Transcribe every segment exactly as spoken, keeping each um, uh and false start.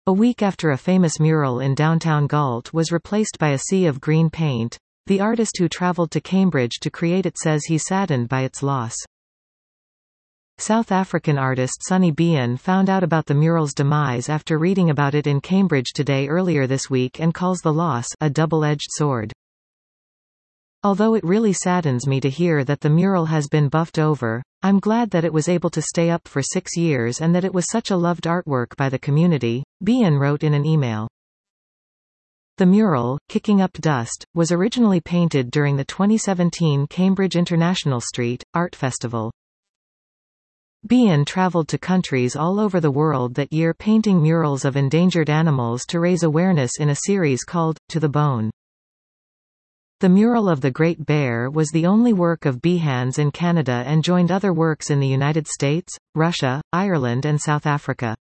A week after a famous mural in downtown Galt was replaced by a sea of green paint, the artist who travelled to Cambridge to create it says he's saddened by its loss. South African artist Sonny Bien found out about the mural's demise after reading about it in Cambridge Today earlier this week and calls the loss a double-edged sword. Although it really saddens me to hear that the mural has been buffed over, I'm glad that it was able to stay up for six years and that it was such a loved artwork by the community, Bien wrote in an email. The mural, Kicking Up Dust, was originally painted during the twenty seventeen Cambridge International Street Art Festival. Bien traveled to countries all over the world that year painting murals of endangered animals to raise awareness in a series called To the Bone. The mural of the Great Bear was the only work of Behan's in Canada and joined other works in the United States, Russia, Ireland and South Africa.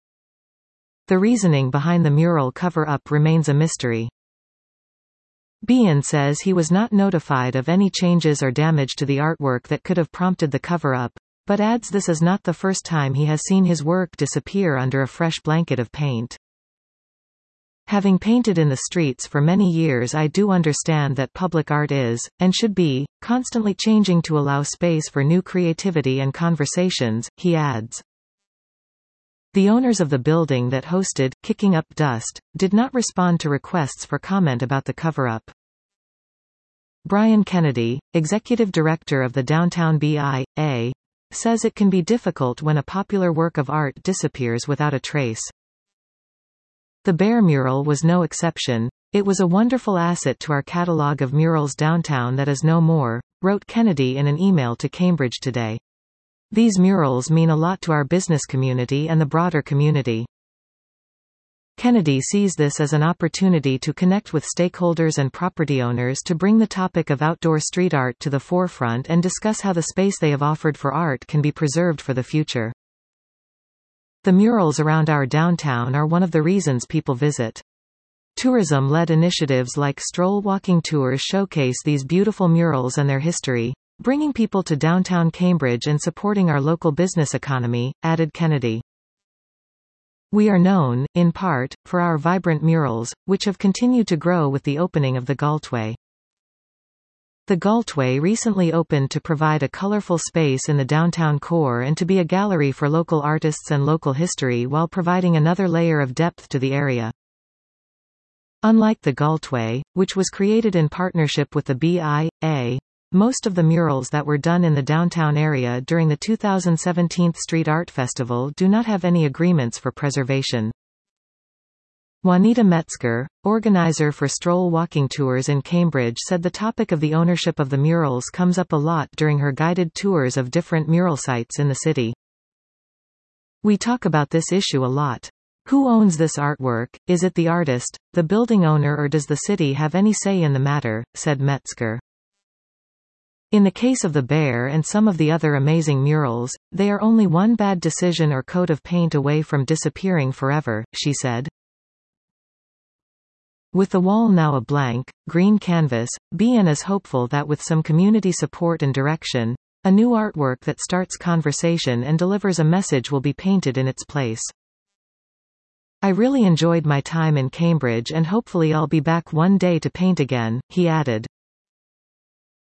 The reasoning behind the mural cover-up remains a mystery. Bien says he was not notified of any changes or damage to the artwork that could have prompted the cover-up, but adds this is not the first time he has seen his work disappear under a fresh blanket of paint. Having painted in the streets for many years, I do understand that public art is, and should be, constantly changing to allow space for new creativity and conversations, he adds. The owners of the building that hosted Kicking Up Dust did not respond to requests for comment about the cover-up. Brian Kennedy, executive director of the Downtown B I A, says it can be difficult when a popular work of art disappears without a trace. The Bear mural was no exception. It was a wonderful asset to our catalogue of murals downtown that is no more, wrote Kennedy in an email to Cambridge Today. These murals mean a lot to our business community and the broader community. Kennedy sees this as an opportunity to connect with stakeholders and property owners to bring the topic of outdoor street art to the forefront and discuss how the space they have offered for art can be preserved for the future. The murals around our downtown are one of the reasons people visit. Tourism-led initiatives like stroll walking tours showcase these beautiful murals and their history, bringing people to downtown Cambridge and supporting our local business economy, added Kennedy. We are known, in part, for our vibrant murals, which have continued to grow with the opening of the Galtway. The Galtway recently opened to provide a colorful space in the downtown core and to be a gallery for local artists and local history while providing another layer of depth to the area. Unlike the Galtway, which was created in partnership with the B I A, most of the murals that were done in the downtown area during the two thousand seventeen Street Art Festival do not have any agreements for preservation. Juanita Metzger, organizer for stroll walking tours in Cambridge, said the topic of the ownership of the murals comes up a lot during her guided tours of different mural sites in the city. We talk about this issue a lot. Who owns this artwork? Is it the artist, the building owner, or does the city have any say in the matter? Said Metzger. In the case of the Bear and some of the other amazing murals, they are only one bad decision or coat of paint away from disappearing forever, she said. With the wall now a blank, green canvas, Bien is hopeful that with some community support and direction, a new artwork that starts conversation and delivers a message will be painted in its place. I really enjoyed my time in Cambridge and hopefully I'll be back one day to paint again, he added.